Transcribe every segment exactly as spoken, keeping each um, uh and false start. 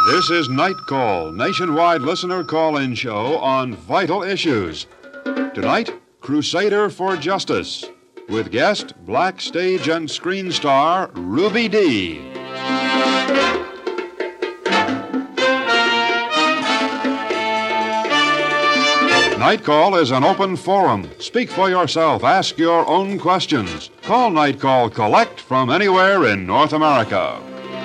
This is Night Call, nationwide listener call-in show on vital issues. Tonight, Crusader for Justice, with guest, black stage and screen star, Ruby Dee. Night Call is an open forum. Speak for yourself. Ask your own questions. Call Night Call Collect from anywhere in North America.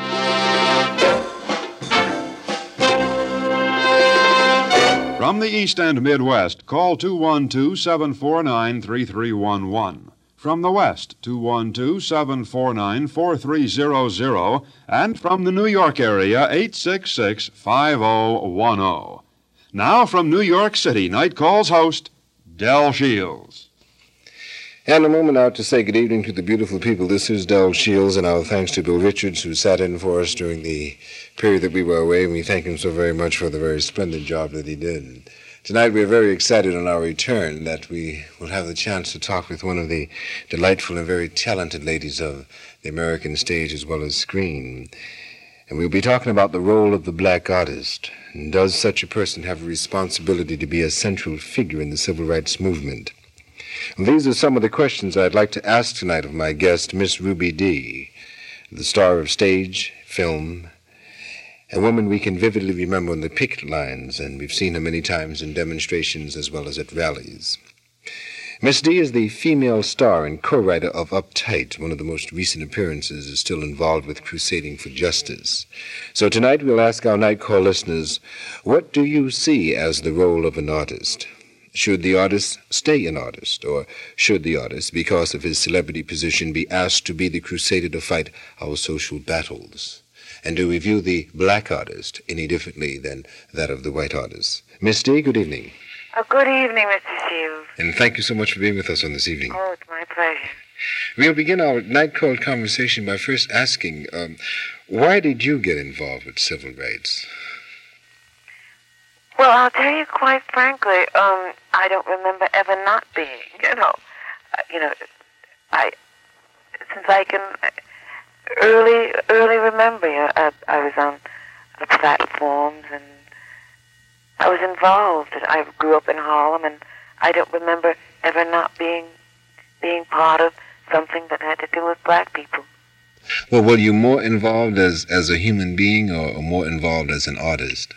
From the East and Midwest, call two one two, seven four nine, three three one one. From the West, two one two, seven four nine, four three zero zero. And from the New York area, eight six six, five zero one zero. Now from New York City, Night Call's host, Del Shields. And a moment now to say good evening to the beautiful people. This is Del Shields, and our thanks to Bill Richards, who sat in for us during the period that we were away, and we thank him so very much for the very splendid job that he did. Tonight we're very excited on our return that we will have the chance to talk with one of the delightful and very talented ladies of the American stage as well as screen. And we'll be talking about the role of the black artist. And does such a person have a responsibility to be a central figure in the civil rights movement? And these are some of the questions I'd like to ask tonight of my guest, Miss Ruby Dee, the star of stage, film, a woman we can vividly remember on the picket lines, and we've seen her many times in demonstrations as well as at rallies. Miss Dee is the female star and co-writer of Uptight. One of the most recent appearances is still involved with Crusading for Justice. So tonight we'll ask our Night Call listeners, what do you see as the role of an artist? Should the artist stay an artist, or should the artist, because of his celebrity position, be asked to be the crusader to fight our social battles? And do we view the black artist any differently than that of the white artist? Miss Dee, good evening. Oh, good evening, Mister Shields. And thank you so much for being with us on this evening. Oh, it's my pleasure. We'll begin our Night Call conversation by first asking, um, why did you get involved with civil rights? Well, I'll tell you quite frankly, um, I don't remember ever not being, you know. Uh, you know, I, since I can early, early remember, you know, I, I was on the platforms and I was involved. I grew up in Harlem, and I don't remember ever not being being part of something that had to do with black people. Well, were you more involved as, as a human being or, or more involved as an artist?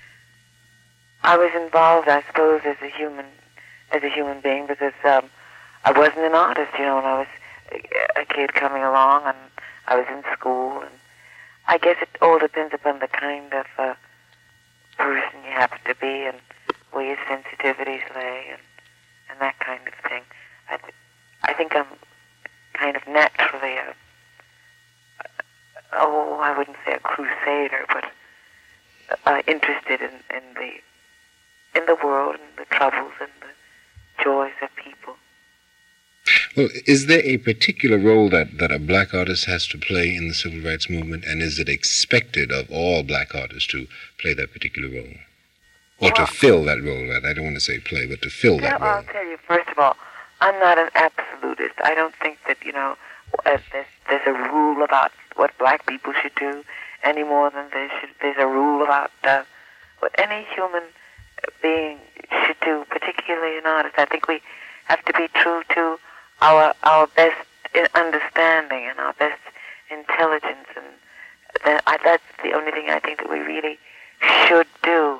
I was involved, I suppose, as a human as a human being because um, I wasn't an artist, you know, when I was a, a kid coming along, and I was in school, and I guess it all depends upon the kind of uh, person you happen to be and where your sensitivities lay and, and that kind of thing. I, th- I think I'm kind of naturally a, a, oh, I wouldn't say a crusader, but uh, interested in, in the in the world and the troubles and the joys of people. Well, is there a particular role that, that a black artist has to play in the civil rights movement, and is it expected of all black artists to play that particular role? Or well, to fill that role, rather. I don't want to say play, but to fill that role. I'll tell you, first of all, I'm not an absolutist. I don't think that, you know, uh, there's, there's a rule about what black people should do any more than there should, there's a rule about uh, what any human being should do, particularly an artist. I think we have to be true to our our best understanding and our best intelligence, and that, I, that's the only thing I think that we really should do.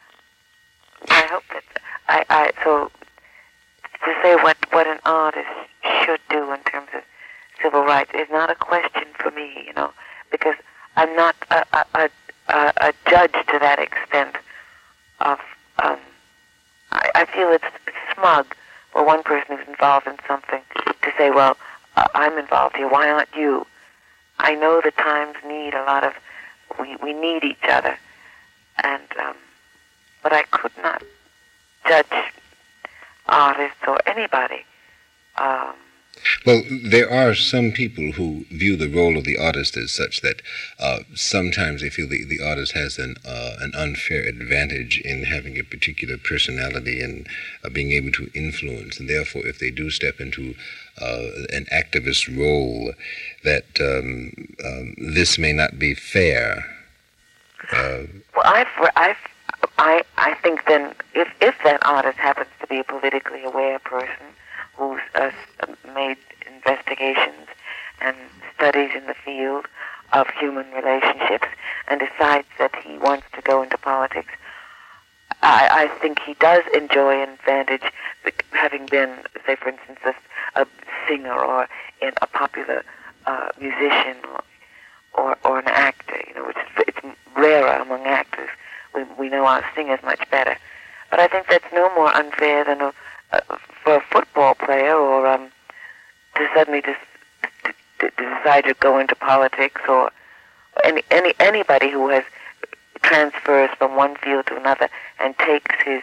I hope that I, I so to say what, what an artist should do in terms of civil rights is not a question for me, you know, because I'm not a, a, a, a judge to that extent of, um, I, I feel it's smug for one person who's involved in something to say, well, uh, I'm involved here, why aren't you? I know the times need a lot of, we, we need each other, and, um, but I could not judge artists or anybody. Um, Well, there are some people who view the role of the artist as such that uh, sometimes they feel the, the artist has an uh, an unfair advantage in having a particular personality and uh, being able to influence, and therefore if they do step into uh, an activist role, that um, um, this may not be fair. Uh, well, I've, I've, I, I think then if if that artist happens to be a politically aware person who's uh, made investigations and studies in the field of human relationships and decides that he wants to go into politics, I, I think he does enjoy an advantage, having been, say, for instance, a, a singer or in a popular uh, musician or, or or an actor. You know, which is, it's rarer among actors. We we know our singers much better, but I think that's no more unfair than a, a, for a football player or um, to suddenly just to, to, to decide to go into politics, or any any anybody who has transfers from one field to another and takes his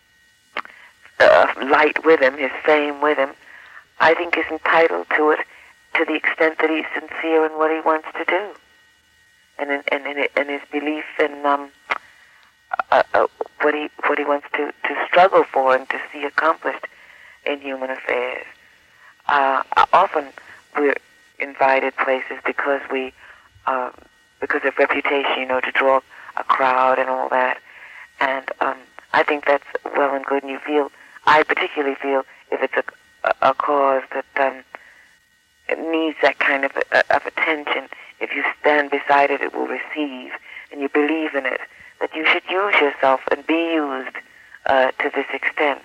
uh, light with him, his fame with him, I think is entitled to it to the extent that he's sincere in what he wants to do, and in, and in, in his belief in um, uh, uh, what he what he wants to, to struggle for and to see accomplished in human affairs. Uh, often we're invited places because we um, because of reputation, you know, to draw a crowd and all that, and um, I think that's well and good. And you feel, I particularly feel, if it's a, a, a cause that um, it needs that kind of uh, of attention, if you stand beside it, it will receive, and you believe in it, that you should use yourself and be used uh, to this extent.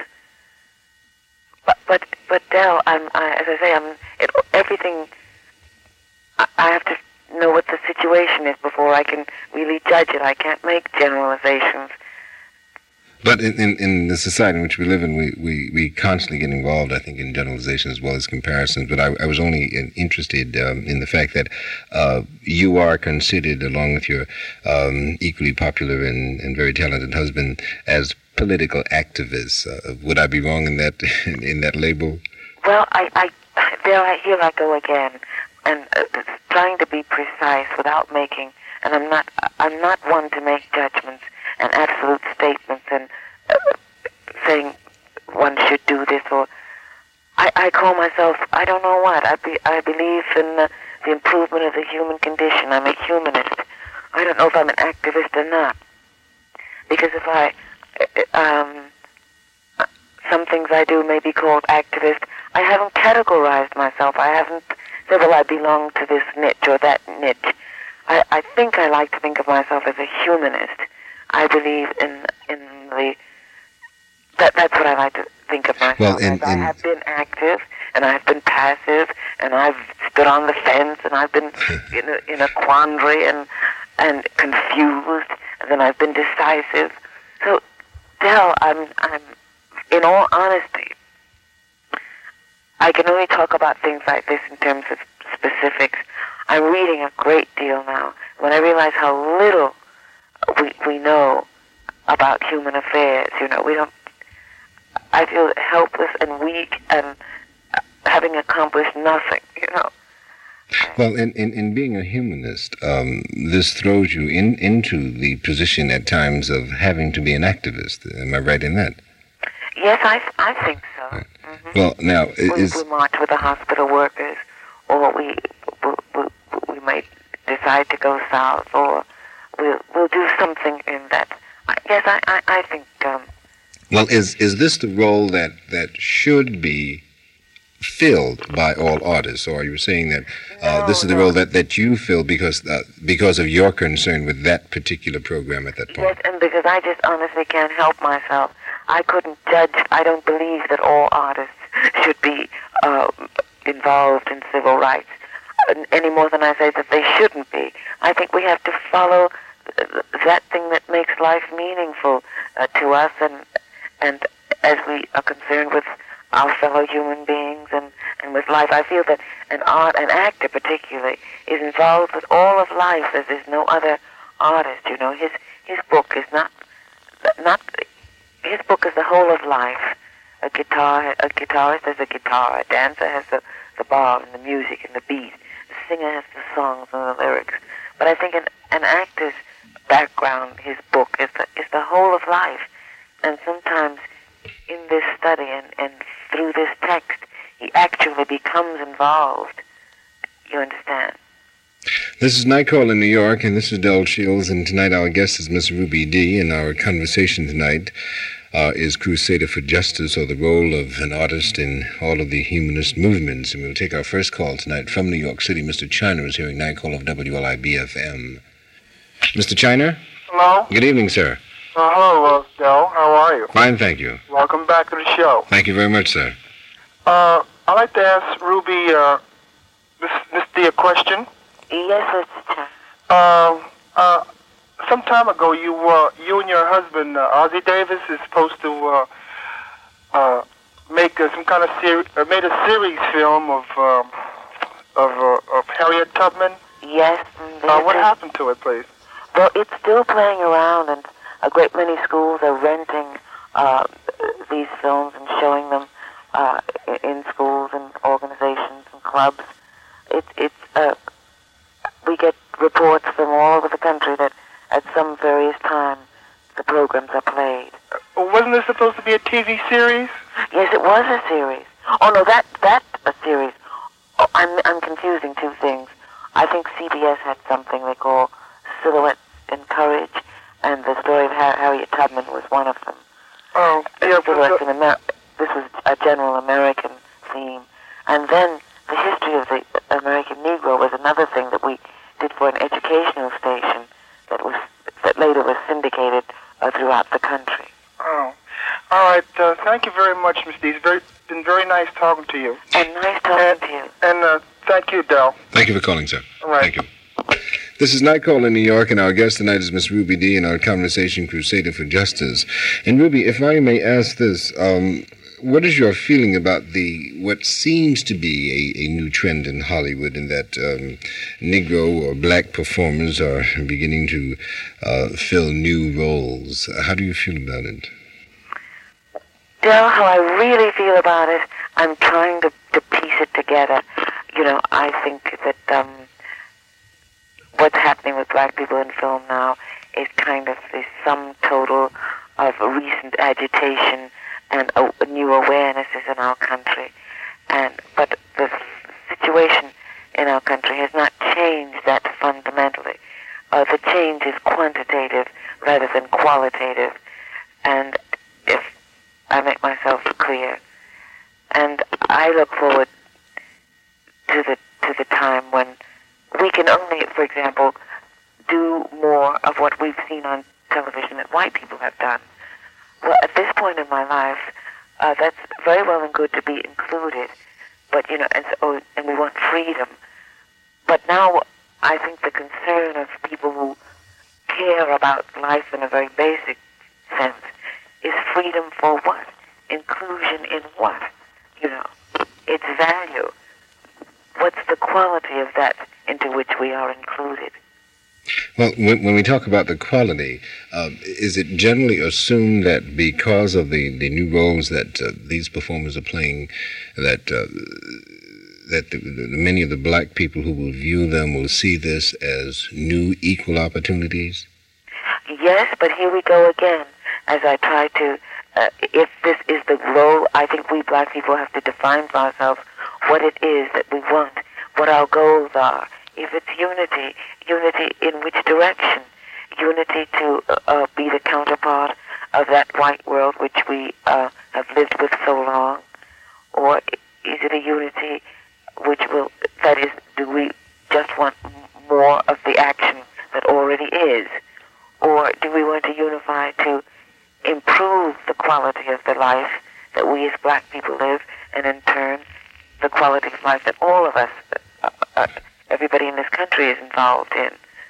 But but but Del, I'm I, as I say, I'm it, everything. I, I have to know what the situation is before I can really judge it. I can't make generalizations. But in, in, in the society in which we live in, we, we, we constantly get involved, I think, in generalizations as well as comparisons. But I, I was only interested um, in the fact that uh, you are considered, along with your um, equally popular and, and very talented husband, as political activists. Uh, would I be wrong in that in that label? Well, I, I there I here I go again, and uh, trying to be precise without making. And I'm not I'm not one to make judgments and absolute statements and uh, saying one should do this, or I, I call myself, I don't know what, I, be, I believe in the, the improvement of the human condition. I'm a humanist. I don't know if I'm an activist or not, because if I, um, some things I do may be called activist. I haven't categorized myself. I haven't said, well, I belong to this niche or that niche. I, I think I like to think of myself as a humanist. I believe in in the that that's what I like to think of myself. Well, in, as. I have been active, and I've been passive, and I've stood on the fence, and I've been in a, in a quandary and and confused, and then I've been decisive. So, Del, I'm I'm in all honesty, I can only talk about things like this in terms of specifics. I'm reading a great deal now. When I realize how little we we know about human affairs, you know, we don't. I feel helpless and weak and having accomplished nothing, you know. Well, in, in, in being a humanist, um, this throws you in into the position at times of having to be an activist. Am I right in that? Yes, I, I think so. Right. Mm-hmm. Well, now is we, we march with the hospital workers, or we we, we we might decide to go south, or we'll we'll do something in that. Yes, I I, I think. Um, well, is is this the role that that should be filled by all artists, or are you saying that uh, no, this is the no. role that, that you fill because uh, because of your concern with that particular program at that point? Yes, and because I just honestly can't help myself. I couldn't judge. I don't believe that all artists should be uh, involved in civil rights any more than I say that they shouldn't be. I think we have to follow that thing that makes life meaningful uh, to us, and and as we are concerned with our fellow human beings and, and with life. I feel that an art, an actor particularly, is involved with all of life as there's no other artist. You know, his his book is not not his book is the whole of life. A guitar, a guitarist has a guitar. A dancer has the the bar and the music and the beat. The singer has the songs and the lyrics. But I think an an actor's background, his book, is the is the whole of life. And sometimes in this study and, and through this text, he actually becomes involved. You understand? This is Nightcall in New York, and this is Del Shields, and tonight our guest is Miss Ruby Dee, and our conversation tonight uh, is Crusader for Justice, or the role of an artist in all of the humanist movements. And we'll take our first call tonight from New York City. Mister Chiner is hearing Nightcall of W L I B F M. Mister Chiner? Hello? Good evening, sir. Uh, hello, uh, Del. How are you? Fine, thank you. Welcome back to the show. Thank you very much, sir. Uh, I'd like to ask Ruby, uh, Miss Miss Dee a question. Yes, Mister Chiner. Uh, uh, some time ago, you, uh, you and your husband, uh, Ozzie Davis, is supposed to, uh, uh, make uh, some kind of series, uh, made a series film of, um, of, uh, of Harriet Tubman. Yes. Uh, what happened to it, please? Well, it's still playing around, and a great many schools are renting uh, these films and showing them uh, in schools and organizations and clubs. It, it's uh, we get reports from all over the country that at some various time the programs are played. Uh, wasn't this supposed to be a T V series? Yes, it was a series. Oh no, that that a series. Oh, I'm I'm confusing two things. I think C B S had something they call Silhouette and Courage, and the story of Har- Harriet Tubman was one of them. Oh, yeah. Silhouette in Amer- this was a general American theme. And then the history of the American Negro was another thing that we did for an educational station that was that later was syndicated uh, throughout the country. Oh, all right. Uh, thank you very much, Miss Dee. It's very, been very nice talking to you. And nice talking and, to you. And uh, thank you, Del. Thank you for calling, sir. All right. Thank you. This is Nightcall in New York, and our guest tonight is Miss Ruby Dee in our conversation Crusader for Justice. And Ruby, if I may ask this, um, what is your feeling about the what seems to be a, a new trend in Hollywood, in that um, Negro or black performers are beginning to uh, fill new roles? How do you feel about it? Del, how I really feel about it, I'm trying to, to piece it together. You know, I think that um, what's happening with black people in film now is kind of the sum total of recent agitation and uh, new awarenesses in our country. And but the situation in our country has not changed that fundamentally. Uh, the change is quantitative rather than qualitative. And if I make myself clear, and I look forward to the to the time when we can only, for example, do more of what we've seen on television that white people have done. Well, at this point in my life, uh, that's very well and good to be included, but you know, and so, and we want freedom. But now, I think the concern of people who care about life in a very basic sense is freedom for what? Inclusion in what? You know, its value. What's the quality of that into which we are included? Well, when, when we talk about the quality, uh, is it generally assumed that because of the, the new roles that uh, these performers are playing, that uh, that the, the, many of the black people who will view them will see this as new equal opportunities? Yes, but here we go again. As I try to, uh, if this is the role, I think we black people have to define for ourselves what it is that we want, what our goals are. If it's unity, unity in which direction? Unity to uh, be the counterpart of that white world which we uh, have lived with so long? Or is it a unity which will, that is, do we just want more of the action that already is? Or do we want to unify to improve the quality of the life that we as black people live, and in turn, the quality of life that all of us, uh, uh, everybody in this country is involved in?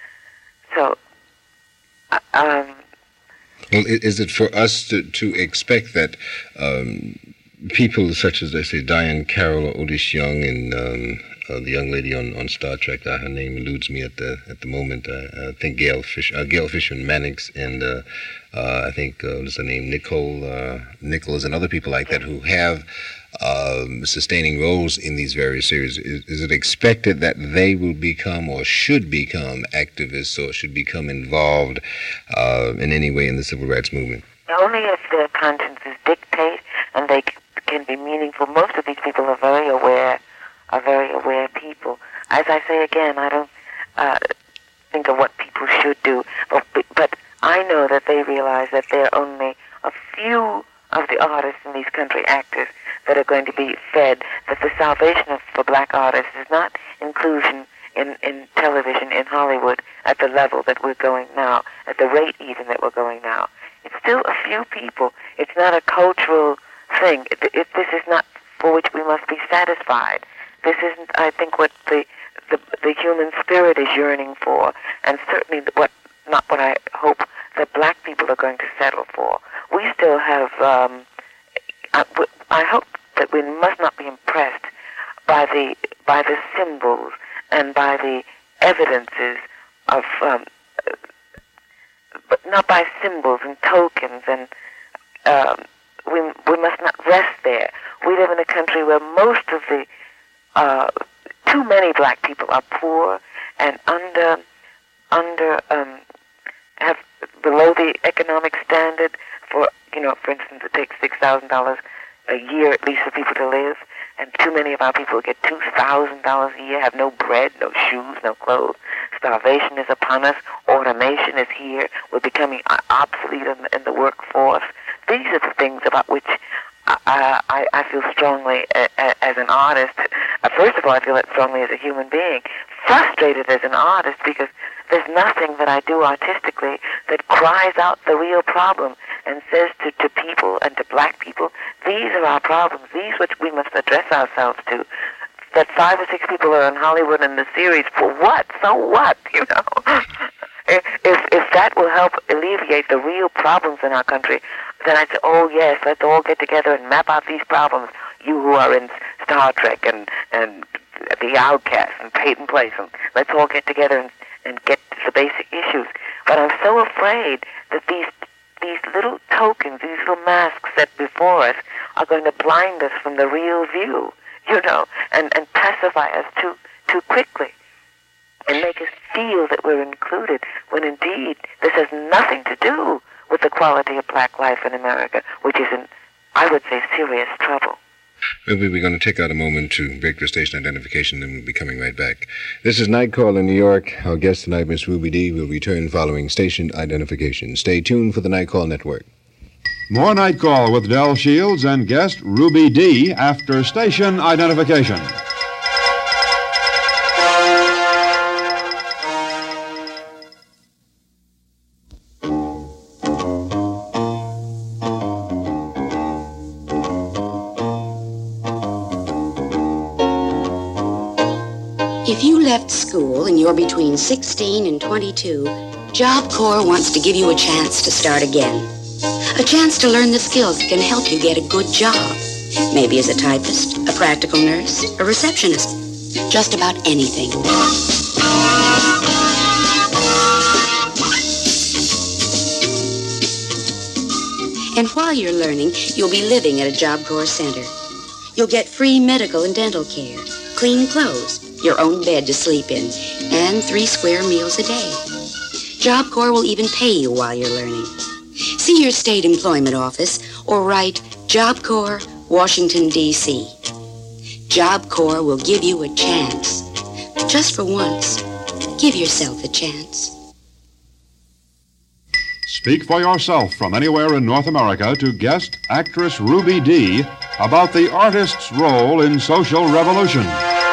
So, uh, um... Well, is it for us to, to expect that um, people such as, let's say, Diane Carroll or Otis Young and um, uh, the young lady on, on Star Trek, uh, her name eludes me at the at the moment, uh, I think Gail Fisher, uh, Gail Fisher Mannix, and uh, uh, I think, uh, what's her name, Nicole uh, Nichols, and other people like that who have Um, sustaining roles in these various series, is, is it expected that they will become or should become activists or should become involved uh, in any way in the civil rights movement? Only if their consciences dictate and they c- can be meaningful. Most of these people are very aware, are very aware people. As I say again, I don't, uh, think of what people should do. But, but I know that they realize that there are only a few of the artists in these country actors that are going to be fed, that the salvation of, for black artists is not inclusion in, in television in Hollywood at the level that we're going now, at the rate even that we're going now. It's still a few people. It's not a cultural thing. It, it, this is not for which we must be satisfied. This isn't, I think, what the, the, the human spirit is yearning for, and certainly what not what I hope that black people are going to settle for. We still have, um, I, I hope that we must not be impressed by the by the symbols and by the evidences of, um, but not by symbols and tokens, and um, we we must not rest there. We live in a country where most of the uh, too many black people are poor and under under um, have below the economic standard. For you know, for instance, it takes six thousand dollars a year at least for people to live, and too many of our people get two thousand dollars a year, have no bread, no shoes, no clothes. Starvation is upon us. Automation is here. We're becoming obsolete in the, in the workforce. These are the things about which I, I, I feel strongly a, a, as an artist. Uh, first of all, I feel that strongly as a human being. Frustrated as an artist because there's nothing that I do artistically that cries out the real problem and says to, to people and to black people, these are our problems, these which we must address ourselves to. That five or six people are in Hollywood in the series, for what? So what? You know? if, if that will help alleviate the real problems in our country, then I'd say, oh yes, let's all get together and map out these problems. You who are in Star Trek and, and The Outcast and Peyton Place, and let's all get together and, and get to the basic issues. But I'm so afraid that these these little tokens, these little masks set before us are going to blind us from the real view, you know, and, and pacify us too too quickly and make us feel that we're included, when indeed this has nothing to do with the quality of black life in America, which is in, I would say, serious trouble. Well, we're going to take out a moment to break for station identification, and we'll be coming right back. This is Night Call in New York. Our guest tonight, Miss Ruby Dee, will return following station identification. Stay tuned for the Night Call Network. More Night Call with Del Shields and guest Ruby Dee after station identification. If you left school and you're between sixteen and twenty-two, Job Corps wants to give you a chance to start again. A chance to learn the skills that can help you get a good job. Maybe as a typist, a practical nurse, a receptionist, just about anything. And while you're learning, you'll be living at a Job Corps center. You'll get free medical and dental care, clean clothes, your own bed to sleep in, and three square meals a day. Job Corps will even pay you while you're learning. See your state employment office or write Job Corps, Washington, D C Job Corps will give you a chance. Just for once, give yourself a chance. Speak for yourself from anywhere in North America to guest actress Ruby Dee about the artist's role in social revolution.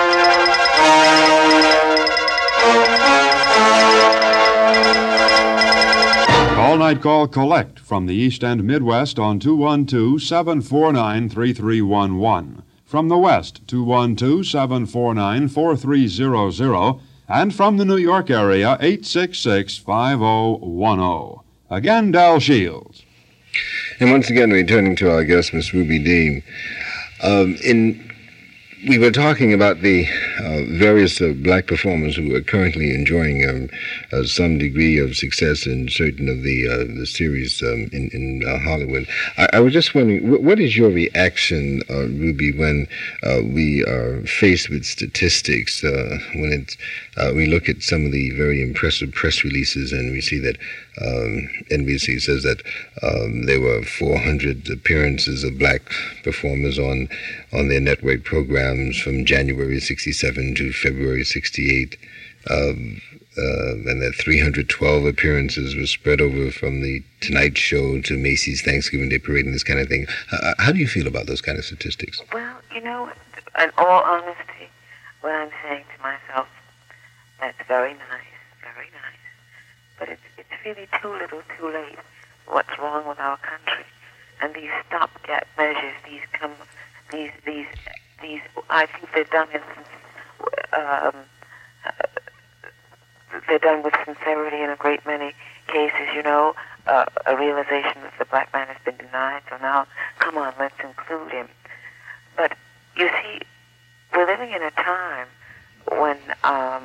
Call Night Call Collect from the East and Midwest on two one two, seven four nine, three three one one. From the West, two one two, seven four nine, four three zero zero. And from the New York area, eight six six, five zero one zero. Again, Del Shields. And once again, returning to our guest, Miss Ruby Dee. Um, in We were talking about the uh, various uh, black performers who are currently enjoying um, uh, some degree of success in certain of the uh, the series um, in, in uh, Hollywood. I, I was just wondering, wh- what is your reaction, uh, Ruby, when uh, we are faced with statistics, uh, when it's, uh, we look at some of the very impressive press releases and we see that um, N B C says that um, there were four hundred appearances of black performers on, on their network program from January sixty-seven to February sixty-eight. Um, uh, and that three hundred twelve appearances were spread over from the Tonight Show to Macy's Thanksgiving Day Parade and this kind of thing. Uh, how do you feel about those kind of statistics? Well, you know, in all honesty, what I'm saying to myself, that's very nice, very nice. But it's it's really too little, too late. What's wrong with our country? And these stopgap measures, these come, these these these. I think they're done in, um, uh, they're done with sincerity in a great many cases. You know, uh, a realization that the black man has been denied. So now, come on, let's include him. But you see, we're living in a time when um,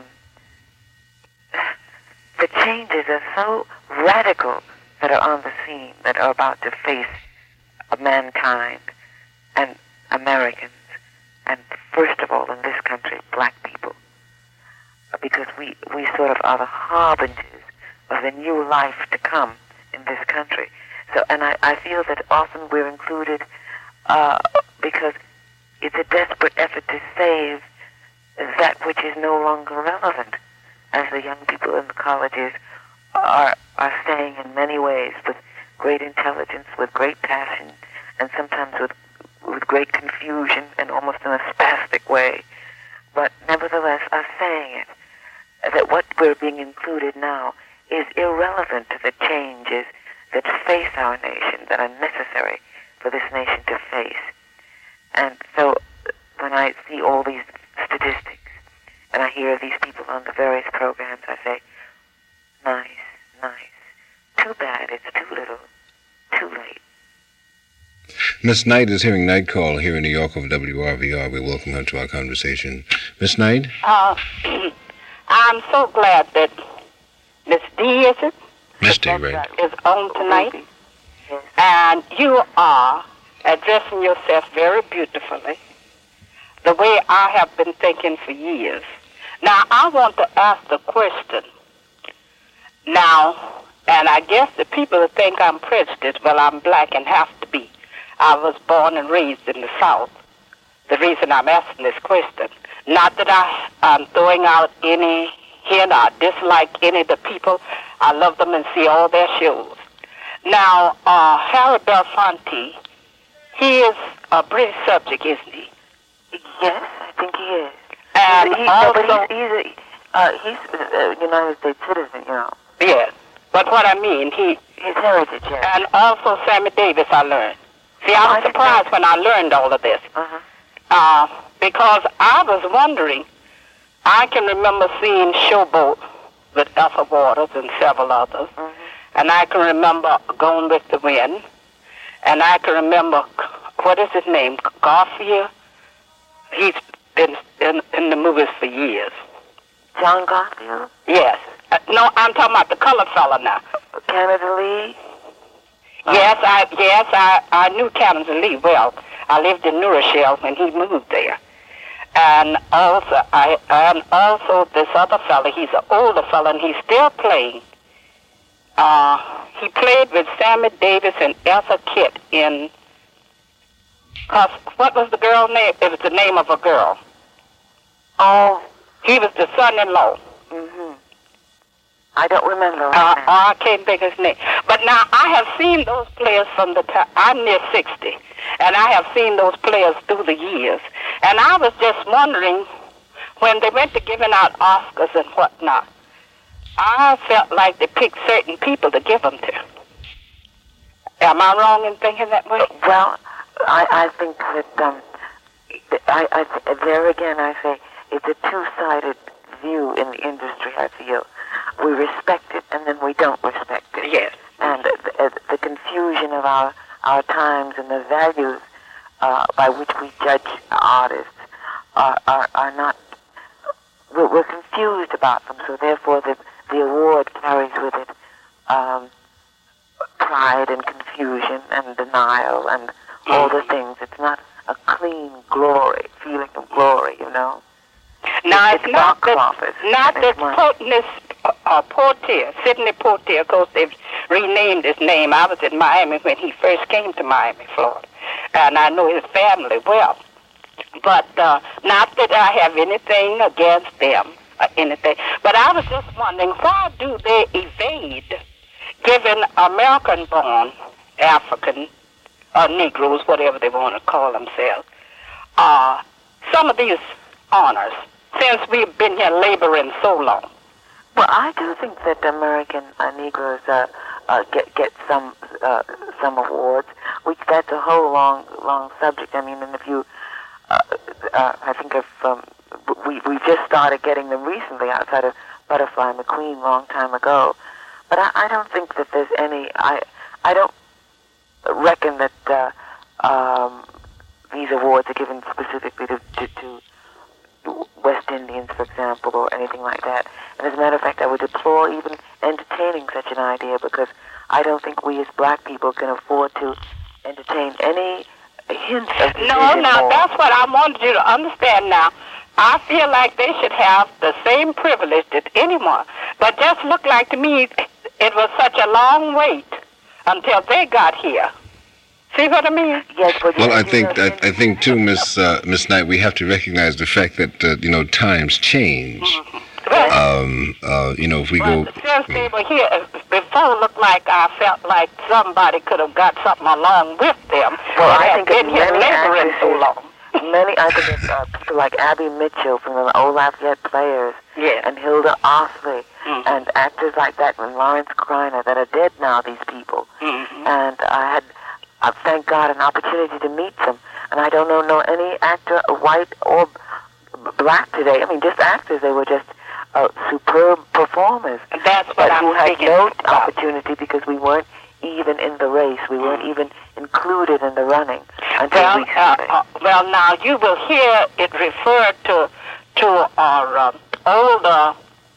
the changes are so radical that are on the scene, that are about to face mankind and Americans, and first of all in this country, black people, because we, we sort of are the harbingers of the new life to come in this country. So, and I, I feel that often we're included uh, because it's a desperate effort to save that which is no longer relevant, as the young people in the colleges are are saying in many ways, with great intelligence, with great passion, and sometimes with with great confusion and almost in a spastic way, but nevertheless are saying it, that what we're being included now is irrelevant to the changes that face our nation, that are necessary for this nation to face. And so when I see all these statistics, and I hear these people on the various programs, I say, nice, nice. Too bad it's too little, too late. Miss Knight is hearing Night Call here in New York of W R V R. We welcome her to our conversation. Miss Knight? Uh, I'm so glad that Miss D, is it? Miss D, right. Is on tonight. Yes. And you are addressing yourself very beautifully, the way I have been thinking for years. Now, I want to ask the question. Now, and I guess the people that think I'm prejudiced, well, I'm black and have to be. I was born and raised in the South. The reason I'm asking this question, not that I, I'm throwing out any hint or dislike any of the people. I love them and see all their shows. Now, uh, Harry Belafonte, he is a British subject, isn't he? Yes, I think he is. And he, also, no, but he's, he's, a, uh, he's a United States citizen, you know. Yes, but what I mean, he... His heritage, yes. And also Sammy Davis, I learned. See, I was surprised when I learned all of this. Uh-huh. Uh, because I was wondering, I can remember seeing Showboat with Ethel Waters and several others. Uh-huh. And I can remember Gone with the Wind. And I can remember, what is his name, Garfield? He's been in, in the movies for years. John Garfield? Yes. Uh, no, I'm talking about the colored fella now. Canada Lee? Yes, I yes I, I knew Canada Lee well. I lived in New Rochelle when he moved there. And also, I and also this other fella, he's an older fella, and he's still playing. Uh, he played with Sammy Davis and Eartha Kitt in, uh, what was the girl's name? It was the name of a girl. Oh. He was the son-in-law. Mm-hmm. I don't remember. Uh, oh, I can't think of his name. But now, I have seen those players from the time, I'm near sixty, and I have seen those players through the years. And I was just wondering, when they went to giving out Oscars and whatnot, I felt like they picked certain people to give them to. Am I wrong in thinking that way? Well, I, I think that, um, I, I, there again, I say, it's a two-sided view in the industry, I feel. We respect it, and then we don't respect it. Yes. And the, the confusion of our, our times and the values uh, by which we judge artists are, are, are not, we're, we're confused about them, so therefore the, the award carries with it um, pride and confusion and denial and all the things. It's not a clean glory, feeling of glory, you know. Now, it's, it's not that, office, not that Portness, uh, Portier, Sidney Portier, of course, they've renamed his name. I was in Miami when he first came to Miami, Florida, and I know his family well. But uh, not that I have anything against them, or anything. But I was just wondering, why do they evade giving American-born African or Negroes, whatever they want to call themselves, uh, some of these honors, since we've been here laboring so long? Well, I do think that American uh, Negroes uh, uh, get get some uh, some awards. Which that's a whole long long subject. I mean, and if you, uh, uh, I think if um, we we just started getting them recently outside of Butterfly McQueen long time ago, but I, I don't think that there's any. I I don't reckon that uh, um, these awards are given specifically to, to to West Indians, for example, or anything like that. And as a matter of fact, I would deplore even entertaining such an idea, because I don't think we as black people can afford to entertain any hint of No, no, more. that's what I wanted you to understand now. I feel like they should have the same privilege that anyone. But just looked like to me it was such a long wait until they got here. See what I mean? Yes, but Well, I you think know, I, I think too, Miss uh, Miss Knight, we have to recognize the fact that uh, you know times change. Mm-hmm. Well, Um, uh, you know, if we well, go. since they were here before, it looked like I felt like somebody could have got something along with them. Well, that I had think been of here many laboring so actresses- long. Many, I think of uh, people like Abby Mitchell from the Old Lafayette Players, Yes. and Hilda Osley, Mhm. and actors like that, and Lawrence Kreiner, that are dead now, these people. Mhm. And I had, uh, thank God, an opportunity to meet them. And I don't know, know any actor, white or b- black today. I mean, just actors. They were just uh, superb performers. And that's what But I'm who had speaking no about. opportunity because we weren't even in the race. We weren't even included in the running until Well, uh, recently. uh, well, now you will hear it referred to to our um, older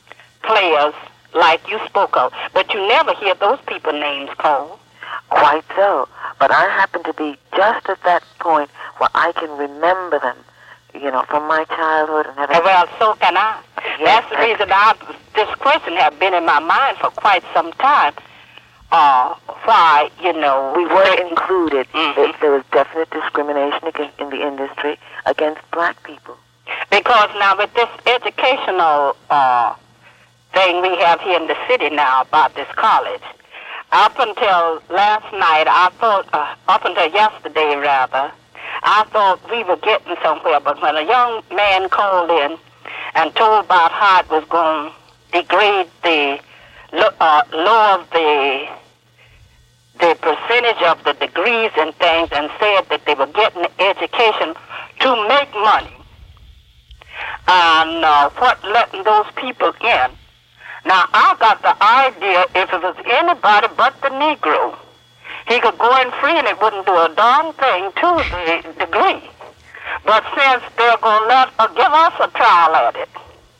players like you spoke of, but you never hear those people names called. Quite so. But I happen to be just at that point where I can remember them, you know, from my childhood and having... Well, so can I. Yes, That's the and- reason I, this question has been in my mind for quite some time. Uh, why, you know... We weren't included. Mhm. There, there was definite discrimination against, in the industry against black people. Because now with this educational uh, thing we have here in the city now about this college, up until last night, I thought, uh, up until yesterday rather, I thought we were getting somewhere. But when a young man called in and told about how it was going to degrade the, lo- uh, lower the the percentage of the degrees and things, and said that they were getting education to make money, and uh, what letting those people in. Now, I got the idea if it was anybody but the Negro, he could go in free and it wouldn't do a darn thing to the degree. But since they're going to let uh, give us a trial at it.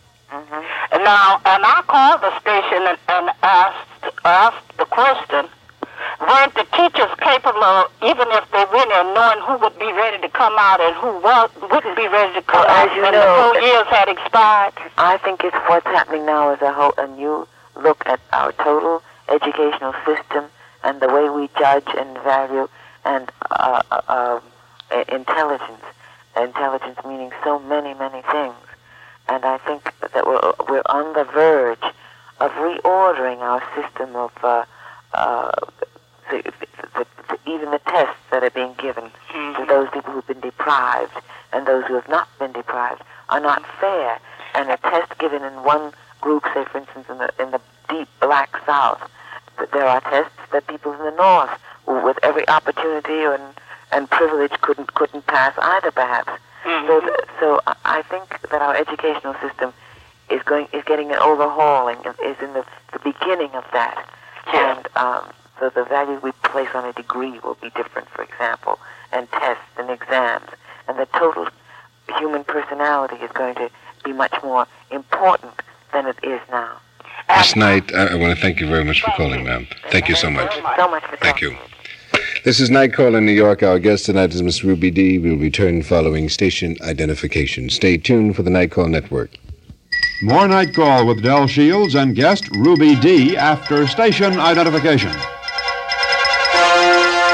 Mm-hmm. And now, and I called the station and, and asked, asked the question, weren't the teachers capable of, even if they went in, knowing who would be ready to come out and who was, wouldn't be ready to come Well, out as you when know, the four years had expired? I think it's what's happening now is a whole a new look at our total educational system and the way we judge and value and uh, uh, uh, intelligence. Intelligence meaning so many, many things. And I think that we're, we're on the verge of reordering our system of uh, uh, the, the, the, even the tests that are being given Mm-hmm. to those people who've been deprived and those who have not been deprived are not fair. And a test given in one group, say for instance in the in the deep black South, that there are tests that people in the North, who with every opportunity and and privilege, couldn't couldn't pass either, perhaps. Mm-hmm. So, th- so I- I think that our educational system is going is getting an overhauling, and is in the the beginning of that. Yeah. And um, so the value we place on a degree will be different, for example, and tests and exams, and the total human personality is going to be much more important than it is now. Miss Knight, I, I want to thank you very much for calling, ma'am. Thank you so much. Thank you so much for Thank talking you. to me. This is Night Call in New York. Our guest tonight is Miss Ruby Dee. We'll return following station identification. Stay tuned for the Night Call Network. More Night Call with Del Shields and guest Ruby Dee after station identification.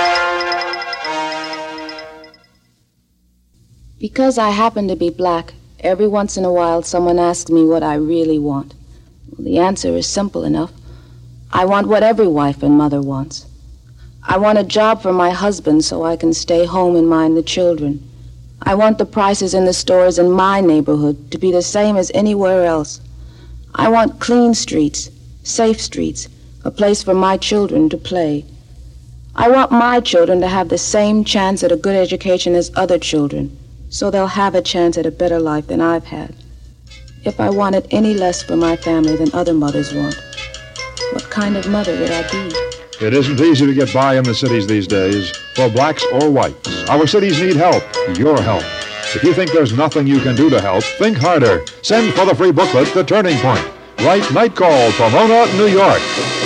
Because I happen to be black Every once in a while, someone asks me what I really want. Well, the answer is simple enough. I want what every wife and mother wants. I want a job for my husband so I can stay home and mind the children. I want the prices in the stores in my neighborhood to be the same as anywhere else. I want clean streets, safe streets, a place for my children to play. I want my children to have the same chance at a good education as other children, so they'll have a chance at a better life than I've had. If I wanted any less for my family than other mothers want, what kind of mother would I be? It isn't easy to get by in the cities these days, for blacks or whites. Our cities need help, your help. If you think there's nothing you can do to help, think harder. Send for the free booklet, The Turning Point. Write Night Call, Pomona, New York.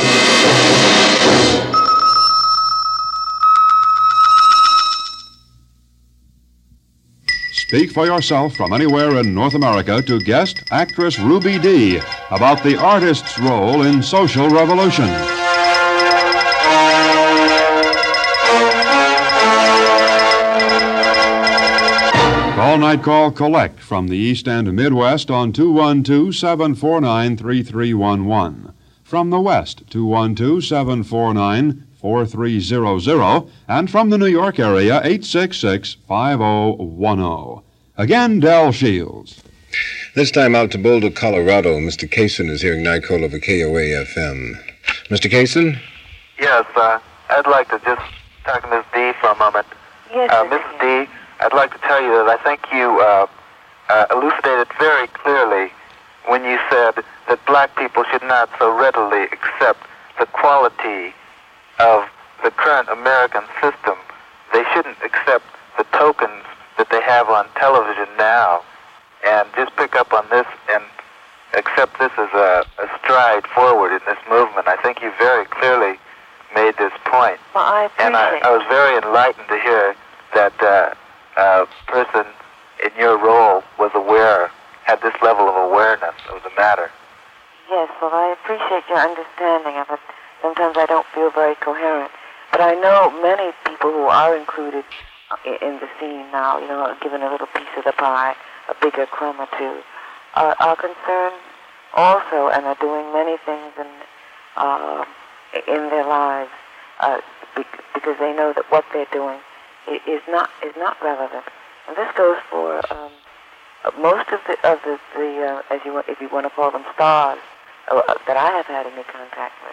Speak for yourself from anywhere in North America to guest actress Ruby Dee about the artist's role in social revolution. Call Night Call Collect from the East and Midwest on two one two, seven four nine, three three one one. From the West, two one two, seven four nine, four three zero zero. And from the New York area, eight six six, five zero one zero. Again, Del Shields. This time out to Boulder, Colorado, Mister Kaysen is hearing Night Call over K O A F M. Mister Kaysen? Yes, uh, I'd like to just talk to Miss D for a moment. Yes, uh, Missus D, I'd like to tell you that I think you uh, uh, elucidated very clearly when you said that black people should not so readily accept the quality of the current American system. They shouldn't accept the tokens that they have on television now and just pick up on this and accept this as a, a stride forward in this movement. I think you very clearly made this point. Well, I appreciate and I, I was very enlightened to hear that uh, a person in your role was aware, had this level of awareness of the matter. Yes, well, I appreciate your understanding of it. Sometimes I don't feel very coherent. But I know many people who are included in the scene now, you know, given a little piece of the pie, a bigger crumb or two, are, are concerned also and are doing many things in, uh, in their lives uh, because they know that what they're doing is not is not relevant. And this goes for um, most of the of the, the uh, as you want, if you want to call them stars uh, that I have had any contact with.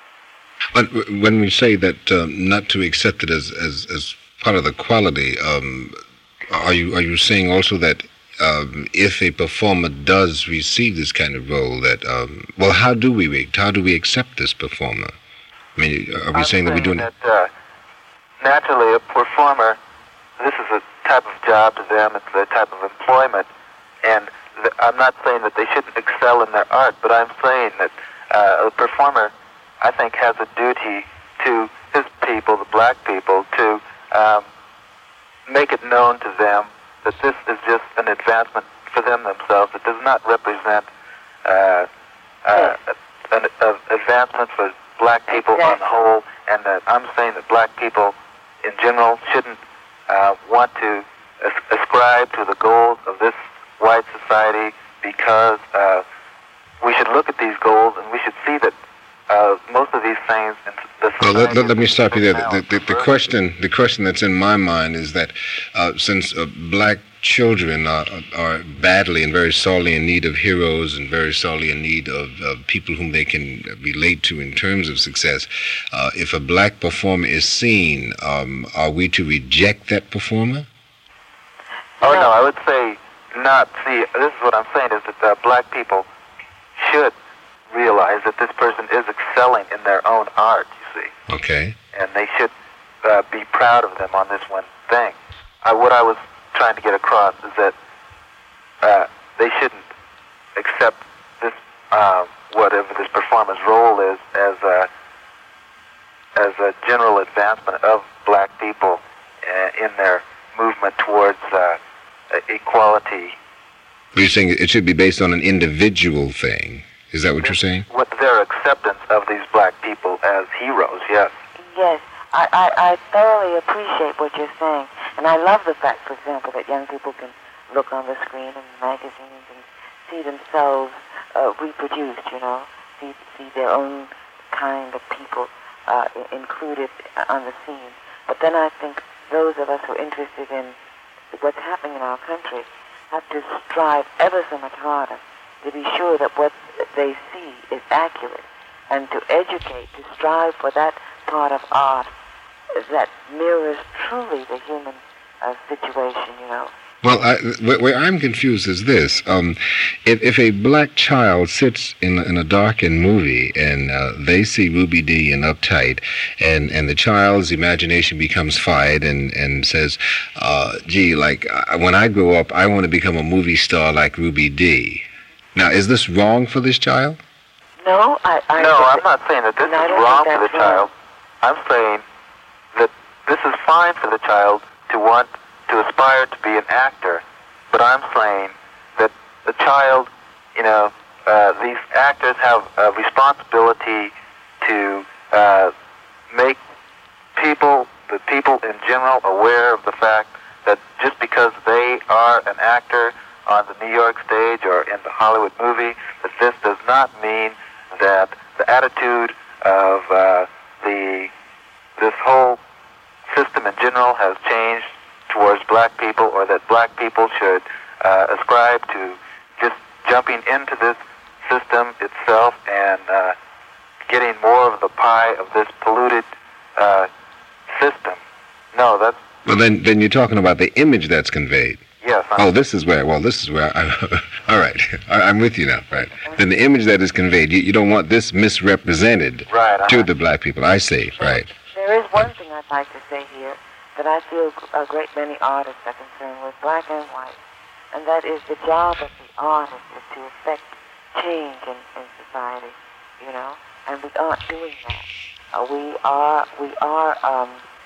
But when we say that um, not to accept it as, as, as part of the quality, um, are you are you saying also that um, if a performer does receive this kind of role, that um, well, how do we how do we accept this performer? I mean, are we I'm saying that we're doing that uh, naturally a performer? This is a type of job to them. It's a type of employment, and th- I'm not saying that they shouldn't excel in their art, but I'm saying that uh, a performer, I think, has a duty to his people, the black people, to um, make it known to them that this is just an advancement for them themselves. It does not represent uh, uh, an, an advancement for black people on the whole, and that I'm saying that black people in general shouldn't uh, want to as- ascribe to the goals of this white society because uh, we should look at these goals and we should see that Uh, most of these things in the well, let, let, let me stop you there. The, the, the question, the question that's in my mind is that uh, since uh, black children are, are badly and very sorely in need of heroes and very sorely in need of, of people whom they can relate to in terms of success, uh, if a black performer is seen, um, are we to reject that performer? Oh no, I would say not. See, this is what I'm saying is that uh, black people should realize that this person is excelling in their own art, you see. Okay. And they should uh, be proud of them on this one thing. Uh, what I was trying to get across is that uh, they shouldn't accept this, uh, whatever this performer's role is, as a, as a general advancement of black people uh, in their movement towards uh, equality. You're saying it should be based on an individual thing. Is that what you're saying? What their acceptance of these black people as heroes, yes. Yes, I, I, I thoroughly appreciate what you're saying. And I love the fact, for example, that young people can look on the screen and magazines and see themselves uh, reproduced, you know, see, see their own kind of people uh, included on the scene. But then I think those of us who are interested in what's happening in our country have to strive ever so much harder to be sure that what they see is accurate, and to educate, to strive for that part of art that mirrors truly the human uh, situation, you know. Well, I, where I'm confused is this. Um, if, if a black child sits in, in a darkened movie and uh, they see Ruby Dee and Uptight, and, and the child's imagination becomes fired and, and says, uh, gee, like, uh, when I grow up, I want to become a movie star like Ruby Dee. Now, is this wrong for this child? No, I... I no, I'm not saying that this no, is wrong for the child. I'm saying that this is fine for the child to want to aspire to be an actor, but I'm saying that the child, you know, uh, these actors have a responsibility to uh, make people, the people in general, aware of the fact that just because they are an actor on the New York stage or in the Hollywood movie, that this does not mean that the attitude of uh, the this whole system in general has changed towards black people, or that black people should uh, ascribe to just jumping into this system itself and uh, getting more of the pie of this polluted uh, system. No, that's... Well, then, then you're talking about the image that's conveyed. Yes. I'm oh, this is where, well, this is where, I, all right, I, I'm with you now, right. Then the image that is conveyed, you, you don't want this misrepresented right, uh-huh. to the black people, I see, right. There is one thing I'd like to say here, that I feel a great many artists are concerned with, black and white, and that is the job of the artist is to effect change in, in society, you know, and we aren't doing that. Uh, we are, we are um,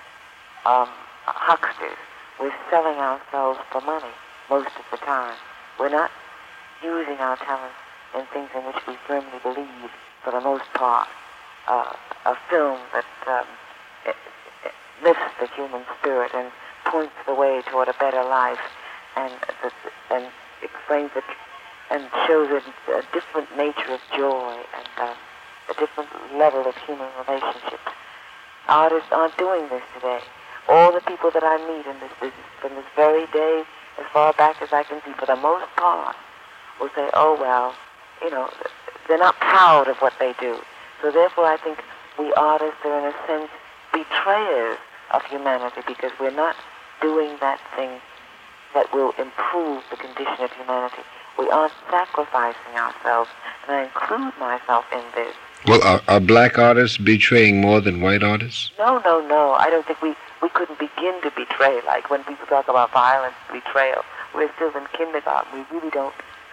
um, hucksters. We're selling ourselves for money most of the time. We're not using our talents in things in which we firmly believe, for the most part. Uh, a film that um, it, it lifts the human spirit and points the way toward a better life, and the, and explains it and shows it a different nature of joy and uh, a different level of human relationships. Artists aren't doing this today. All the people that I meet in this business, from this very day, as far back as I can see, for the most part, will say, oh, well, you know, they're not proud of what they do. So therefore, I think we artists are, in a sense, betrayers of humanity, because we're not doing that thing that will improve the condition of humanity. We aren't sacrificing ourselves, and I include myself in this. Well, are, are black artists betraying more than white artists? No, no, no. I don't think we, we couldn't begin to betray. Like when people talk about violence, betrayal, we're still in kindergarten. We really don't.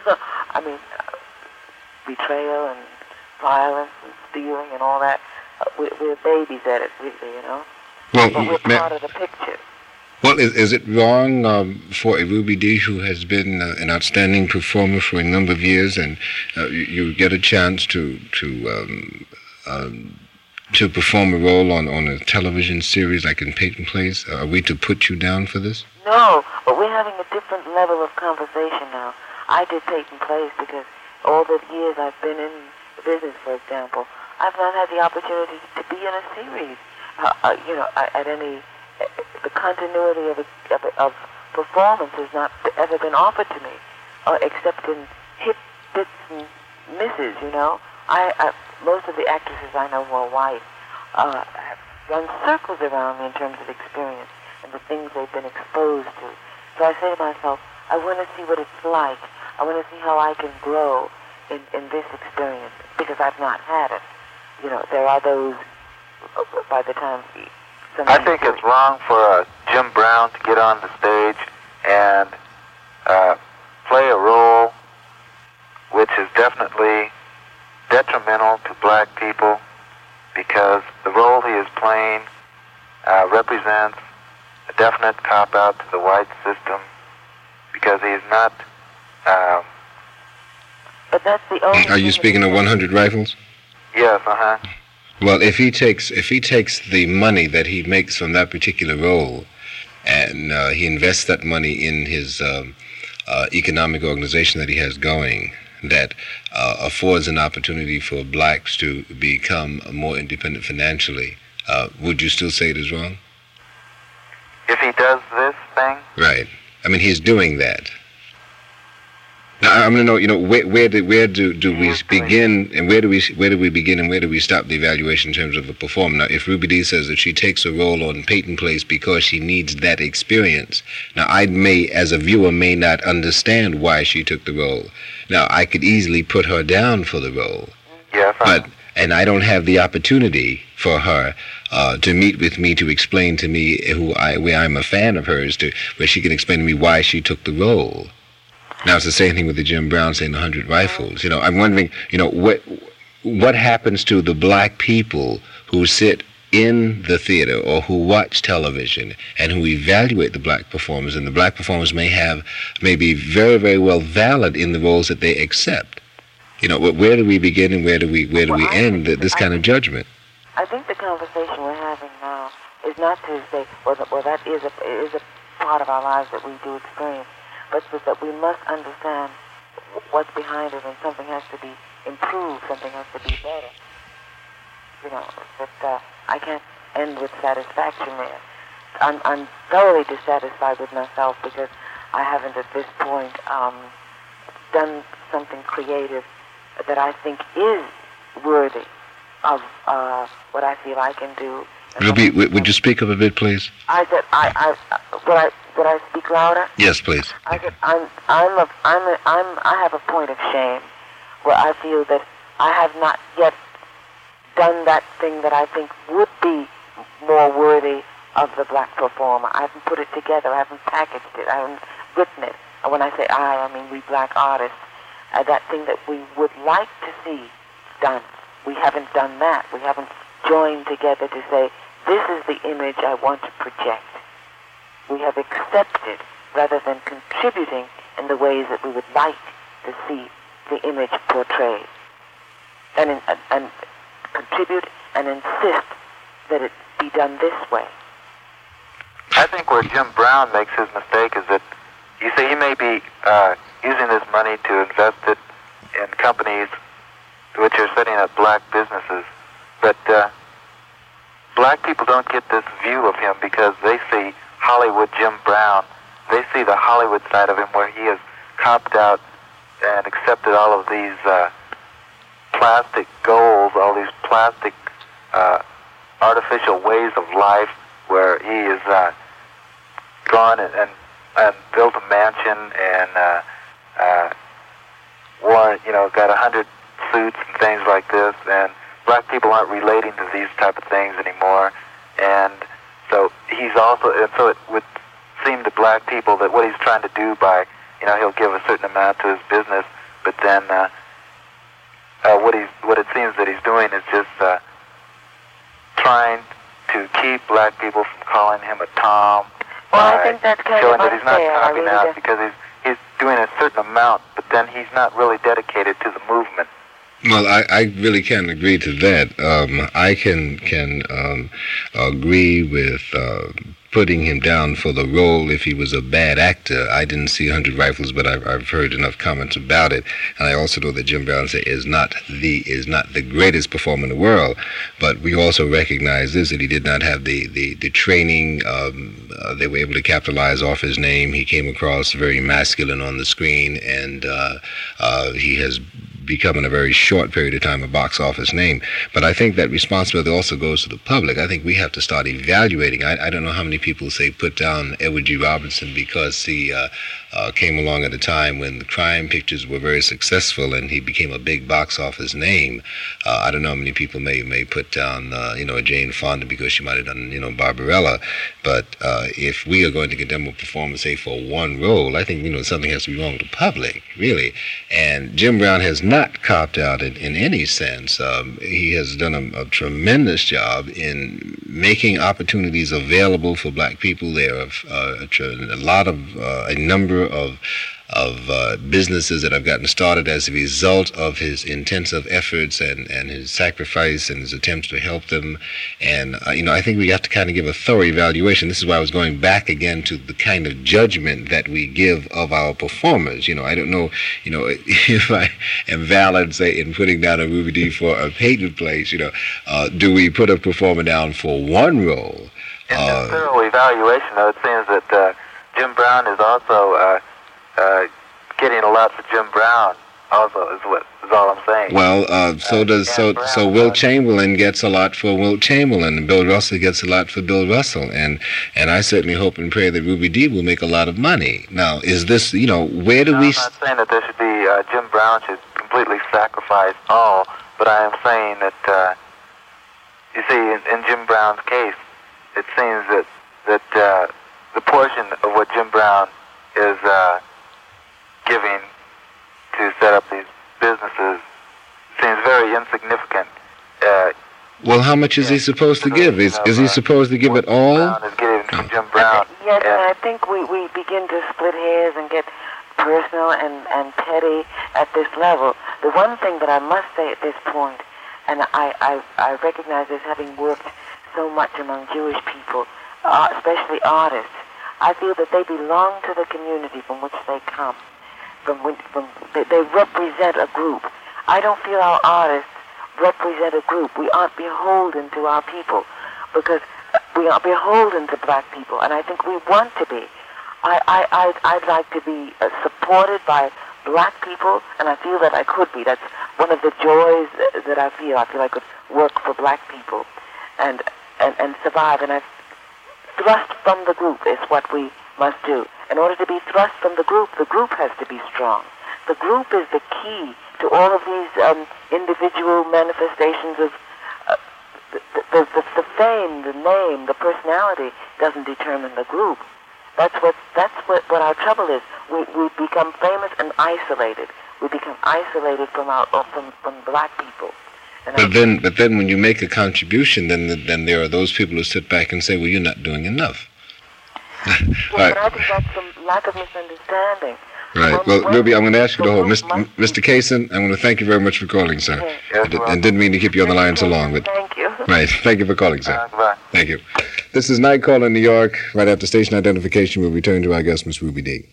I mean, uh, betrayal and violence and stealing and all that, uh, we, we're babies at it, really, you know? Well, but we're ma- part of the picture. Well, is, is it wrong um, for a Ruby Dee who has been uh, an outstanding performer for a number of years, and uh, you, you get a chance to to um, um, to perform a role on, on a television series like in Peyton Place? Are we to put you down for this? No, but we're having a different level of conversation now. I did Peyton Place because all the years I've been in the business, for example, I've not had the opportunity to be in a series, uh, uh, you know, at any... The continuity of, a, of, of performance has not ever been offered to me, uh, except in hit bits and misses, you know. I, I most of the actresses I know who are white uh, have run circles around me in terms of experience and the things they've been exposed to. So I say to myself, I want to see what it's like. I want to see how I can grow in, in this experience, because I've not had it. You know, there are those, by the time... I think it's wrong for uh, Jim Brown to get on the stage and uh, play a role which is definitely detrimental to black people, because the role he is playing uh, represents a definite cop-out to the white system, because he is not... Um, but that's the only... Are you speaking of one hundred Rifles? Yes, uh-huh. Well, if he takes if he takes the money that he makes from that particular role, and uh, he invests that money in his um, uh, economic organization that he has going that uh, affords an opportunity for blacks to become more independent financially, uh, would you still say it is wrong? If he does this thing? Right. I mean, he's doing that. Now, I'm going to know, you know, where, where do where do, do we begin, and where do we where do we begin, and where do we stop the evaluation in terms of a performer? Now, if Ruby Dee says that she takes a role on Peyton Place because she needs that experience, now I may, as a viewer, may not understand why she took the role. Now, I could easily put her down for the role, yes, but and I don't have the opportunity for her uh, to meet with me to explain to me who I where I'm a fan of hers, to where she can explain to me why she took the role. Now, it's the same thing with the Jim Brown saying the hundred rifles. You know, I'm wondering, you know, what what happens to the black people who sit in the theater or who watch television and who evaluate the black performers, and the black performers may have, may be very, very well valid in the roles that they accept. You know, where do we begin and where do we where do we end this kind of judgment? I think the conversation we're having now is not to say, well, that, well, that is a is a part of our lives that we do experience. But it's that we must understand what's behind it, and something has to be improved, something has to be better. You know, that uh, I can't end with satisfaction there. I'm, I'm thoroughly dissatisfied with myself because I haven't at this point um, done something creative that I think is worthy of uh, what I feel I can do. Ruby, would you speak up a bit, please? I said, I, I, would I, would I speak louder? Yes, please. I said, I'm, I'm, a, I'm, a, I'm, I have a point of shame where I feel that I have not yet done that thing that I think would be more worthy of the black performer. I haven't put it together. I haven't packaged it. I haven't written it. And when I say I, I mean we black artists. Uh, that thing that we would like to see done. We haven't done that. We haven't joined together to say, this is the image I want to project. We have accepted rather than contributing in the ways that we would like to see the image portrayed. And, in, and, and contribute and insist that it be done this way. I think where Jim Brown makes his mistake is that, you see, he may be uh, using this money to invest it in companies which are setting up black businesses, but uh, black people don't get this view of him because they see Hollywood Jim Brown. They see the Hollywood side of him where he has copped out and accepted all of these uh, plastic goals, all these plastic uh, artificial ways of life, where he has uh, gone and, and, and built a mansion and uh, uh, wore, you know, got a hundred suits and things like this, and black people aren't relating to these type of things anymore, and so he's also, and so it would seem to black people that what he's trying to do by, you know, he'll give a certain amount to his business, but then uh, uh, what he's, what it seems that he's doing is just uh, trying to keep black people from calling him a Tom. Well, I think that's kind showing of that he's not unfair. copping I really out do. because he's he's doing a certain amount, but then he's not really dedicated to the movement. Well, I, I really can't agree to that. Um, I can can um, agree with uh, putting him down for the role if he was a bad actor. I didn't see one hundred Rifles, but I've, I've heard enough comments about it, and I also know that Jim Brown is not the is not the greatest performer in the world. But we also recognize this, that he did not have the the, the training. Um, uh, they were able to capitalize off his name. He came across very masculine on the screen, and uh, uh, he has become in a very short period of time a box office name. But I think that responsibility also goes to the public. I think we have to start evaluating. I, I don't know how many people say put down Edward G. Robinson because he uh, uh, came along at a time when the crime pictures were very successful and he became a big box office name. Uh, I don't know how many people may may put down uh, you know Jane Fonda because she might have done you know Barbarella. But uh, if we are going to condemn a performer, say for one role, I think you know something has to be wrong with the public, really. And Jim Brown has not copped out in, in any sense. Um, he has done a, a tremendous job in making opportunities available for black people. There are uh, a, a lot of, uh, a number of of uh, businesses that have gotten started as a result of his intensive efforts and, and his sacrifice and his attempts to help them. And, uh, you know, I think we have to kind of give a thorough evaluation. This is why I was going back again to the kind of judgment that we give of our performers. You know, I don't know, you know, if I am valid, say, in putting down a Ruby Dee for a patent place, you know, uh, do we put a performer down for one role? In Uh, this thorough evaluation, though, it seems that uh, Jim Brown is also uh, uh, getting a lot for Jim Brown. Also, is what is all I'm saying. Well, uh, so does so so Wilt Chamberlain gets a lot for Wilt Chamberlain, and Bill Russell gets a lot for Bill Russell, and and I certainly hope and pray that Ruby Dee will make a lot of money. Now, is this, you know, where do no, we? I'm not saying that there should be uh, Jim Brown should completely sacrifice all, but I am saying that uh, you see, in, in Jim Brown's case, it seems that that uh, the portion of what Jim Brown is uh, giving to set up these businesses seems very insignificant. Uh, Well, how much is he supposed to give? Is is he supposed to give it all? Brown is getting from Jim Brown. Yes, and and I think we, we begin to split hairs and get personal and, and petty at this level. The one thing that I must say at this point, and I, I, I recognize this having worked so much among Jewish people, uh, especially artists, I feel that they belong to the community from which they come. From, when, from they, they represent a group. I don't feel our artists represent a group. We aren't beholden to our people because we are beholden to black people, and I think we want to be. I, I, I'd, I'd like to be uh, supported by black people, and I feel that I could be. That's one of the joys that I feel. I feel I could work for black people and, and, and survive, and I thrust from the group is what we must do. In order to be thrust from the group, the group has to be strong. The group is the key to all of these um, individual manifestations of uh, the, the, the, the fame, the name, the personality doesn't determine the group. That's what that's what, what our trouble is. We we become famous and isolated. We become isolated from our from from black people. And But I, then, but then, when you make a contribution, then then there are those people who sit back and say, "Well, you're not doing enough." well, Right. but I think that's some lack of misunderstanding. Right. When- Well, when Ruby, I'm going to ask you to the hold. group Mister must Mister Kaysen, I'm going to thank you very much for calling, sir. Yes. Yes, I did- well. and didn't mean to keep you on the line so long, but Thank you. right. Thank you for calling, sir. uh, goodbye. Thank you. This is Night Call in New York. Right after station identification, we'll return to our guest, Miss Ruby Dee.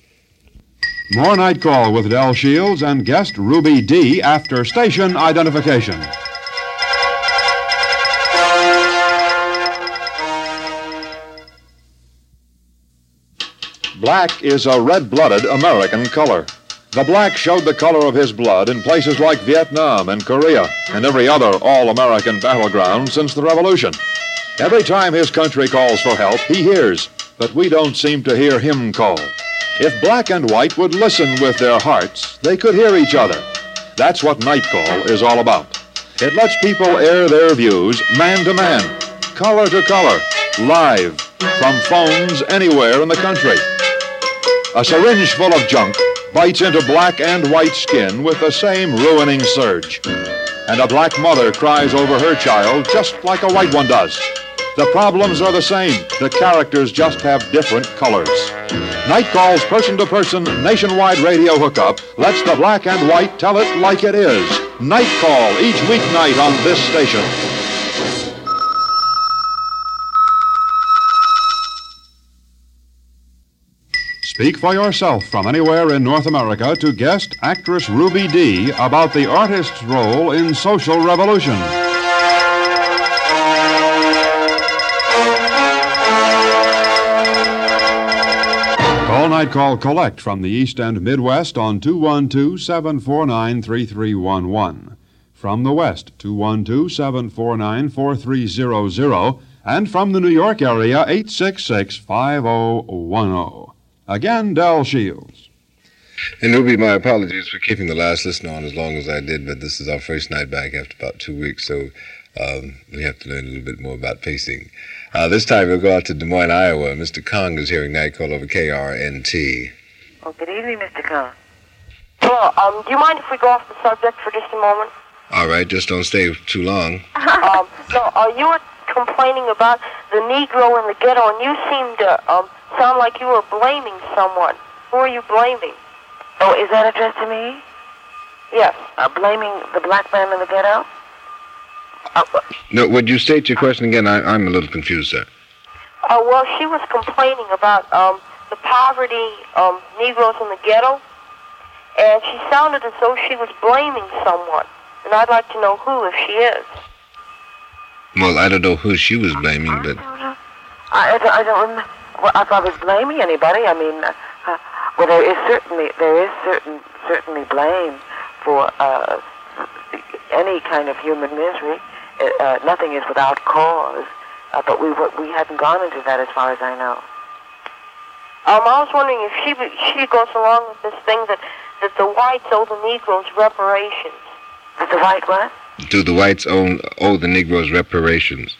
More Night Call with Del Shields and guest Ruby Dee after station identification. Black is a red-blooded American color. The black showed the color of his blood in places like Vietnam and Korea and every other all-American battleground since the Revolution. Every time his country calls for help, he hears, but we don't seem to hear him call. If black and white would listen with their hearts, they could hear each other. That's what Night Call is all about. It lets people air their views man to man, color to color, live, from phones anywhere in the country. A syringe full of junk bites into black and white skin with the same ruining surge. And a black mother cries over her child just like a white one does. The problems are the same. The characters just have different colors. Night Call's person-to-person nationwide radio hookup lets the black and white tell it like it is. Night Call each weeknight on this station. Speak for yourself from anywhere in North America to guest actress Ruby Dee about the artist's role in social revolution. Call Night Call collect from the East and Midwest on two one two, seven four nine, three three one one. From the West, two one two, seven four nine, four three zero zero. And from the New York area, eight six six, five oh one oh. Again, Del Shields. And Ruby, my apologies for keeping the last listener on as long as I did, but this is our first night back after about two weeks, so um, we have to learn a little bit more about pacing. Uh, this time we'll go out to Des Moines, Iowa. Mister Kong is hearing Night Call over K R N T. Oh, good evening, Mister Khan. Well, um, do you mind if we go off the subject for just a moment? All right, just don't stay too long. um, no, uh, you were complaining about the Negro in the ghetto, and you seemed to um, sound like you were blaming someone. Who are you blaming? Oh, is that addressed to me? Yes. Uh, blaming the black man in the ghetto? Uh, No, would you state your question again? I, I'm a little confused, sir. Uh, well, she was complaining about um, the poverty um, Negroes in the ghetto, and she sounded as though she was blaming someone. And I'd like to know who, if she is. Well, I don't know who she was blaming, but... I, I don't, I don't remember well, if I was blaming anybody. I mean, uh, uh, well, there is certainly there is certain certainly blame for uh, any kind of human misery. Uh, uh, nothing is without cause, uh, but we we hadn't gone into that as far as I know. Um, I was wondering if she she goes along with this thing that that the whites owe the Negroes reparations. That the white what? Do the whites owe, owe the Negroes reparations?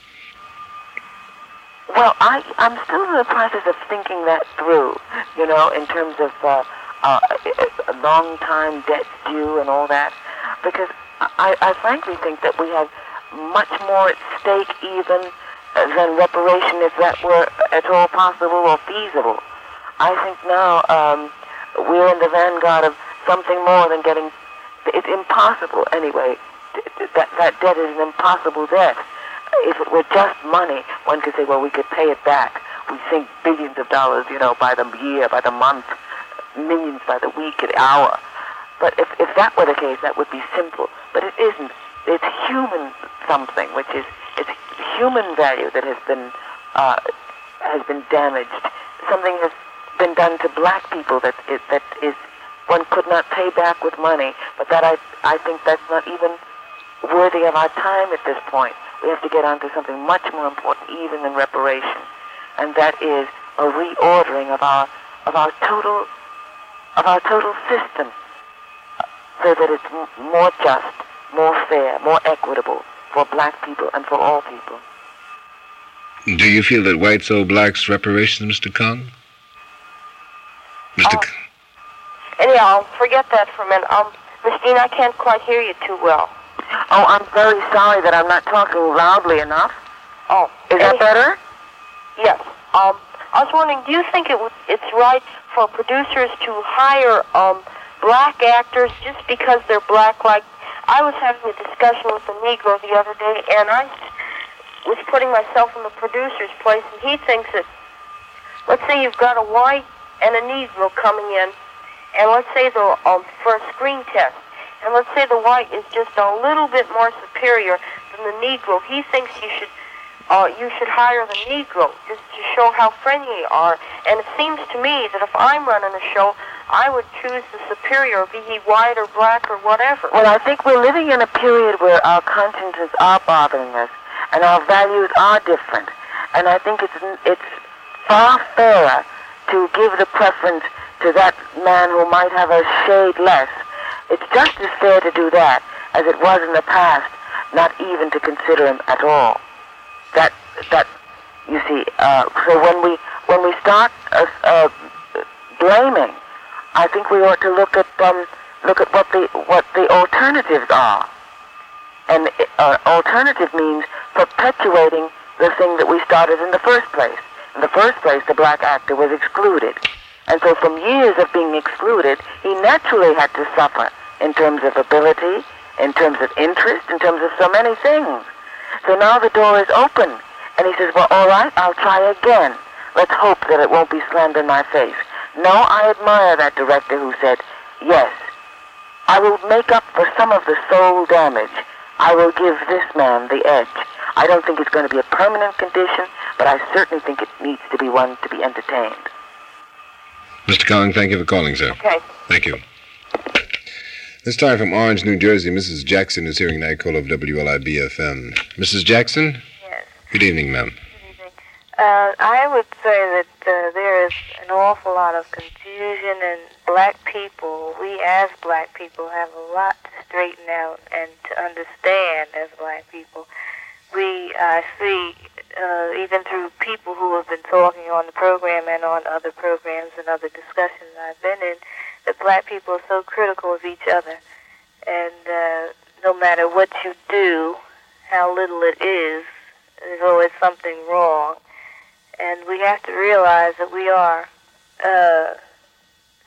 Well, I, I'm still in the process of thinking that through, you know, in terms of uh, uh, a long-time debts due and all that, because I, I frankly think that we have much more at stake even than reparation, if that were at all possible or feasible. I think now um, we're in the vanguard of something more than getting... It's impossible, anyway. That, that debt is an impossible debt. If it were just money, one could say, well, we could pay it back. We sink billions of dollars, you know, by the year, by the month, millions by the week, the hour. But if, if that were the case, that would be simple. But it isn't. It's human something, which is it's human value that has been uh, has been damaged. Something has been done to black people that is, that is one could not pay back with money. But that I I think that's not even worthy of our time at this point. We have to get on to something much more important, even than reparation, and that is a reordering of our of our total of our total system, so that it's m- more just, more fair, more equitable for black people and for all people. Do you feel that whites owe blacks reparations, Mister Kong? Mister Oh. K- Anyhow, forget that for a minute. Um, Miss Dean, I can't quite hear you too well. Oh, I'm very sorry that I'm not talking loudly enough. Oh, Is that any- better? Yes. Um, I was wondering, do you think it w- it's right for producers to hire um black actors just because they're black? Like, I was having a discussion with a Negro the other day, and I was putting myself in the producer's place, and he thinks that, let's say you've got a white and a Negro coming in, and let's say the um for a screen test, and let's say the white is just a little bit more superior than the Negro. He thinks you should uh, you should hire the Negro just to show how friendly you are. And it seems to me that if I'm running a show, I would choose the superior, be he white or black or whatever. Well, I think we're living in a period where our consciences are bothering us, and our values are different. And I think it's it's far fairer to give the preference to that man who might have a shade less. It's just as fair to do that as it was in the past, not even to consider him at all. That that you see. Uh, so when we when we start uh, uh, blaming, I think we ought to look at um, look at what the what the alternatives are. And uh, alternative means perpetuating the thing that we started in the first place. In the first place, the black actor was excluded. And so from years of being excluded, he naturally had to suffer in terms of ability, in terms of interest, in terms of so many things. So now the door is open, and he says, well, all right, I'll try again. Let's hope that it won't be slammed in my face. No, I admire that director who said, yes, I will make up for some of the soul damage. I will give this man the edge. I don't think it's going to be a permanent condition, but I certainly think it needs to be one to be entertained. Mister Kong, thank you for calling, sir. Okay. Thank you. This time from Orange, New Jersey, Missus Jackson is hearing night call of W L I B F M. Missus Jackson? Yes. Good evening, ma'am. Good evening. Uh, I would say that uh, there is an awful lot of confusion, and black people, we as black people, have a lot to straighten out and to understand as black people. We, I see, uh, even through people who have been talking on the program and on other programs and other discussions I've been in, that black people are so critical of each other. And uh, no matter what you do, how little it is, there's always something wrong. And we have to realize that we are uh,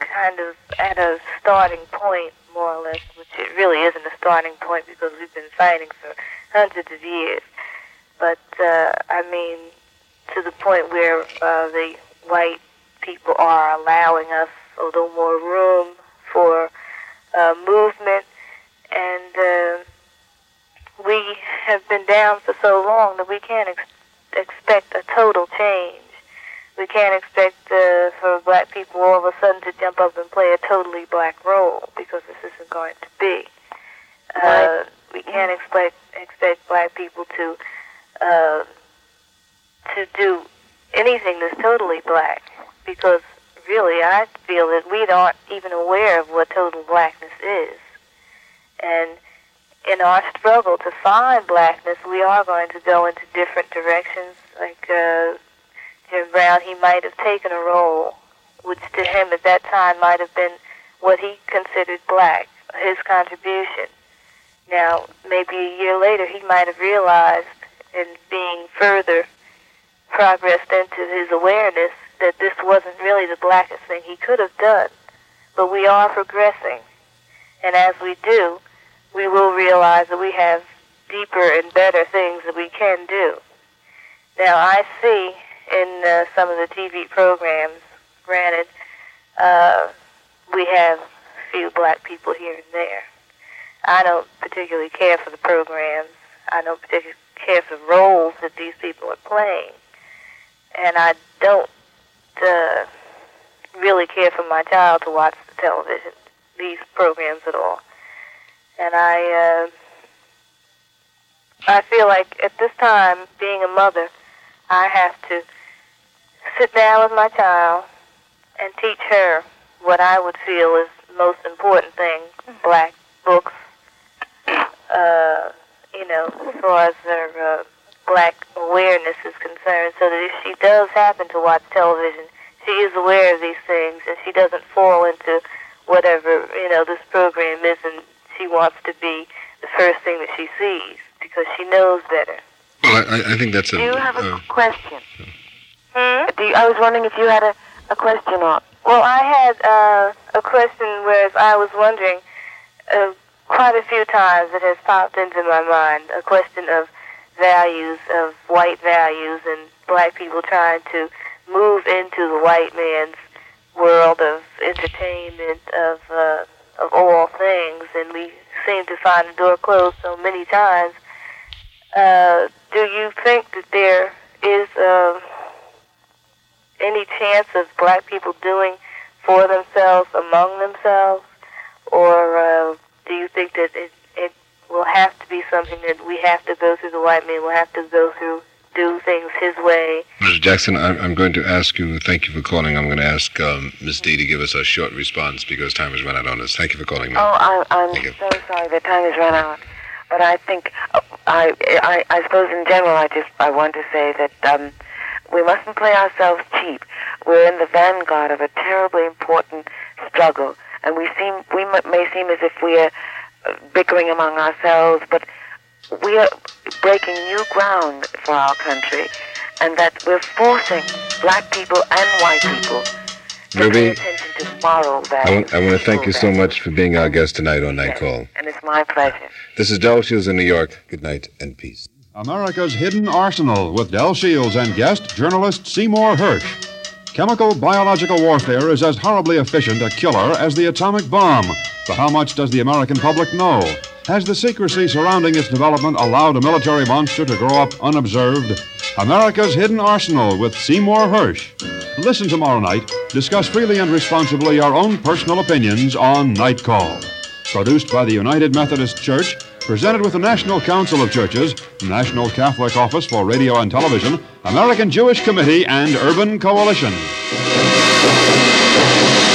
kind of at a starting point, more or less, which it really isn't a starting point because we've been fighting for hundreds of years. But, uh, I mean, to the point where uh, the white people are allowing us a little more room for uh, movement, and uh, we have been down for so long that we can't ex- expect a total change. We can't expect uh, for black people all of a sudden to jump up and play a totally black role, because this isn't going to be. Uh, we can't expect expect black people to uh, to do anything that's totally black, because really I feel that we aren't even aware of what total blackness is. And in our struggle to find blackness, we are going to go into different directions. Like uh, Jim Brown, he might have taken a role which to him at that time might have been what he considered black, his contribution. Now, maybe a year later, he might have realized, in being further progressed into his awareness, that this wasn't really the blackest thing he could have done. But we are progressing. And as we do, we will realize that we have deeper and better things that we can do. Now, I see in uh, some of the T V programs, granted, uh, we have a few black people here and there. I don't particularly care for the programs. I don't particularly care for the roles that these people are playing. And I don't uh, really care for my child to watch the television, these programs at all. And I, uh, I feel like at this time, being a mother, I have to sit down with my child and teach her what I would feel is the most important thing, black books, uh, you know, as far as her uh, black awareness is concerned, so that if she does happen to watch television, she is aware of these things and she doesn't fall into whatever, you know, this program is, and she wants to be the first thing that she sees because she knows better. Well, I, I think that's a... Do you have a uh, question? Hmm? Do you, I was wondering if you had a, a question or... Well, I had uh, a question, whereas I was wondering uh, quite a few times it has popped into my mind, a question of values, of white values, and black people trying to move into the white man's world of entertainment, of uh, of all things, and we seem to find the door closed so many times. Uh, do you think that there is uh, any chance of black people doing for themselves, among themselves, or uh, do you think that it, it will have to be something that we have to go through the white man, we'll have to go through, do things his way? Mister Jackson, I'm, I'm going to ask you, thank you for calling. I'm going to ask um, Miss Dee to give us a short response because time has run out on us. Thank you for calling, ma'am. Oh, I, I'm so sorry that time has run out. But I think, uh, I, I, I suppose in general, I just, I want to say that um, we mustn't play ourselves cheap. We're in the vanguard of a terribly important struggle, and we seem, we may seem as if we are bickering among ourselves, but we are breaking new ground for our country, and that we're forcing black people and white people to Ruby, pay attention to moral values. I want, I want to thank you so much for being our guest tonight on Night Yes, Call. and it's my pleasure. This is Del Shields in New York. Good night and peace. America's Hidden Arsenal with Del Shields and guest journalist Seymour Hersh. Chemical biological warfare is as horribly efficient a killer as the atomic bomb. But how much does the American public know? Has the secrecy surrounding its development allowed a military monster to grow up unobserved? America's Hidden Arsenal with Seymour Hersh. Listen tomorrow night. Discuss freely and responsibly your own personal opinions on Night Call. Produced by the United Methodist Church, presented with the National Council of Churches, National Catholic Office for Radio and Television, American Jewish Committee, and Urban Coalition.